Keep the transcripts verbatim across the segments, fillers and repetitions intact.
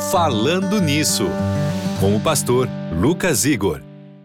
Falando Nisso, com o pastor Lucas Igor.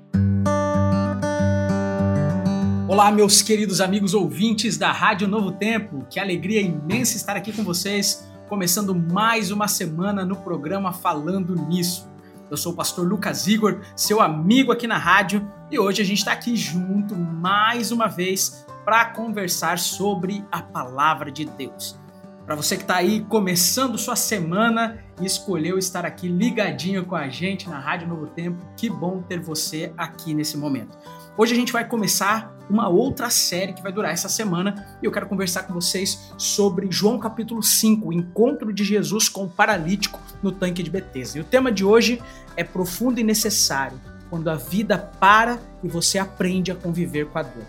Olá, meus queridos amigos ouvintes da Rádio Novo Tempo. Que alegria imensa estar aqui com vocês, começando mais uma semana no programa Falando Nisso. Eu sou o pastor Lucas Igor, seu amigo aqui na rádio, e hoje a gente está aqui junto mais uma vez para conversar sobre a Palavra de Deus. Para você que está aí começando sua semana e escolheu estar aqui ligadinho com a gente na Rádio Novo Tempo, que bom ter você aqui nesse momento. Hoje a gente vai começar uma outra série que vai durar essa semana e eu quero conversar com vocês sobre João capítulo cinco, o encontro de Jesus com o paralítico no tanque de Betesda. E o tema de hoje é profundo e necessário, quando a vida para e você aprende a conviver com a dor.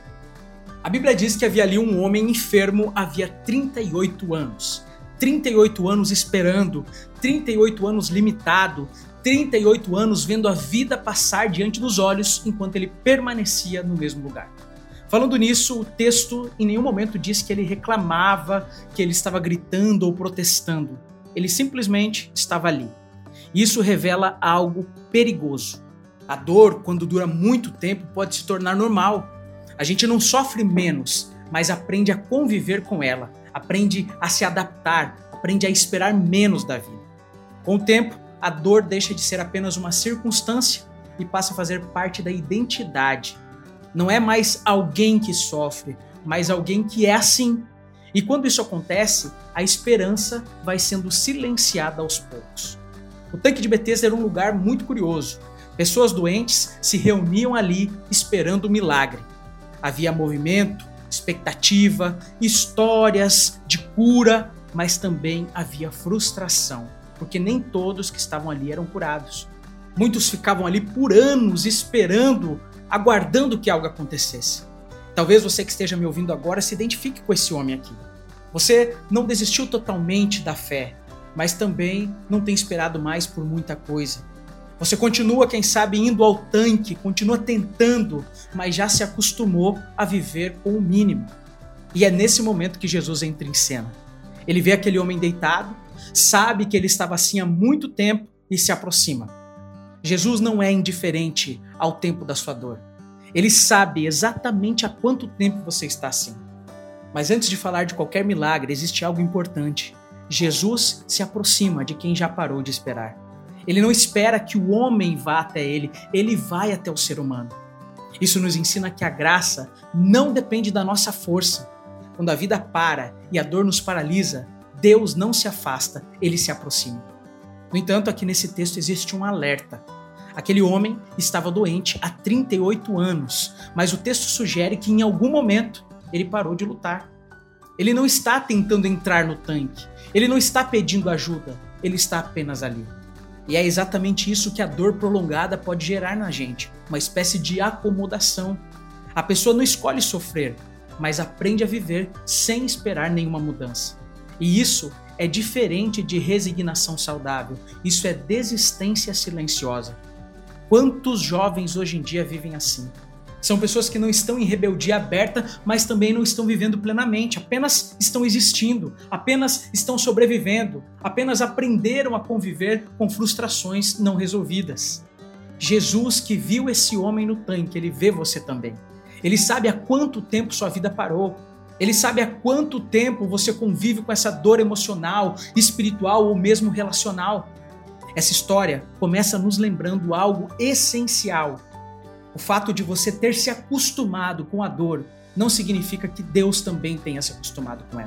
A Bíblia diz que havia ali um homem enfermo havia trinta e oito anos. trinta e oito anos esperando, trinta e oito anos limitado, trinta e oito anos vendo a vida passar diante dos olhos enquanto ele permanecia no mesmo lugar. Falando nisso, o texto em nenhum momento diz que ele reclamava, que ele estava gritando ou protestando. Ele simplesmente estava ali. Isso revela algo perigoso. A dor, quando dura muito tempo, pode se tornar normal. A gente não sofre menos, mas aprende a conviver com ela, aprende a se adaptar, aprende a esperar menos da vida. Com o tempo, a dor deixa de ser apenas uma circunstância e passa a fazer parte da identidade. Não é mais alguém que sofre, mas alguém que é assim. E quando isso acontece, a esperança vai sendo silenciada aos poucos. O tanque de Betesda era um lugar muito curioso. Pessoas doentes se reuniam ali esperando o milagre. Havia movimento, expectativa, histórias de cura, mas também havia frustração, porque nem todos que estavam ali eram curados. Muitos ficavam ali por anos esperando, aguardando que algo acontecesse. Talvez você que esteja me ouvindo agora se identifique com esse homem aqui. Você não desistiu totalmente da fé, mas também não tem esperado mais por muita coisa. Você continua, quem sabe, indo ao tanque, continua tentando, mas já se acostumou a viver com o mínimo. E é nesse momento que Jesus entra em cena. Ele vê aquele homem deitado, sabe que ele estava assim há muito tempo e se aproxima. Jesus não é indiferente ao tempo da sua dor. Ele sabe exatamente há quanto tempo você está assim. Mas antes de falar de qualquer milagre, existe algo importante. Jesus se aproxima de quem já parou de esperar. Ele não espera que o homem vá até ele, ele vai até o ser humano. Isso nos ensina que a graça não depende da nossa força. Quando a vida para e a dor nos paralisa, Deus não se afasta, ele se aproxima. No entanto, aqui nesse texto existe um alerta. Aquele homem estava doente há trinta e oito anos, mas o texto sugere que em algum momento ele parou de lutar. Ele não está tentando entrar no tanque, ele não está pedindo ajuda, ele está apenas ali. E é exatamente isso que a dor prolongada pode gerar na gente, uma espécie de acomodação. A pessoa não escolhe sofrer, mas aprende a viver sem esperar nenhuma mudança. E isso é diferente de resignação saudável, isso é desistência silenciosa. Quantos jovens hoje em dia vivem assim? São pessoas que não estão em rebeldia aberta, mas também não estão vivendo plenamente, apenas estão existindo, apenas estão sobrevivendo, apenas aprenderam a conviver com frustrações não resolvidas. Jesus, que viu esse homem no tanque, ele vê você também. Ele sabe há quanto tempo sua vida parou. Ele sabe há quanto tempo você convive com essa dor emocional, espiritual ou mesmo relacional. Essa história começa nos lembrando algo essencial. O fato de você ter se acostumado com a dor não significa que Deus também tenha se acostumado com ela.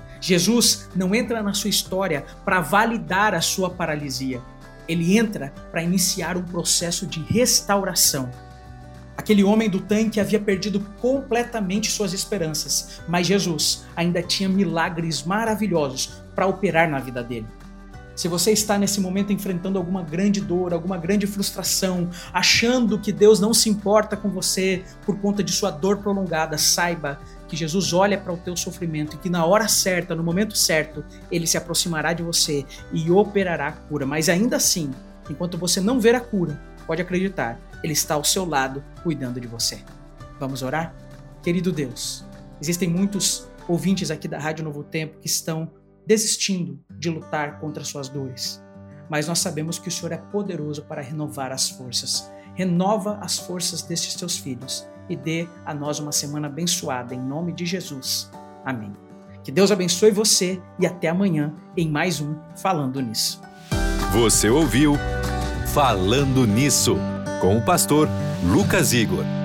Jesus não entra na sua história para validar a sua paralisia. Ele entra para iniciar um processo de restauração. Aquele homem do tanque havia perdido completamente suas esperanças, mas Jesus ainda tinha milagres maravilhosos para operar na vida dele. Se você está nesse momento enfrentando alguma grande dor, alguma grande frustração, achando que Deus não se importa com você por conta de sua dor prolongada, saiba que Jesus olha para o teu sofrimento e que na hora certa, no momento certo, ele se aproximará de você e operará a cura. Mas ainda assim, enquanto você não ver a cura, pode acreditar, ele está ao seu lado cuidando de você. Vamos orar? Querido Deus, existem muitos ouvintes aqui da Rádio Novo Tempo que estão desistindo de lutar contra suas dores. mas nós sabemos que o Senhor é poderoso para renovar as forças. Renova as forças destes teus filhos e dê a nós uma semana abençoada, em nome de Jesus. Amém. Que Deus abençoe você e até amanhã em mais um Falando Nisso. Você ouviu Falando Nisso, com o pastor Lucas Igor.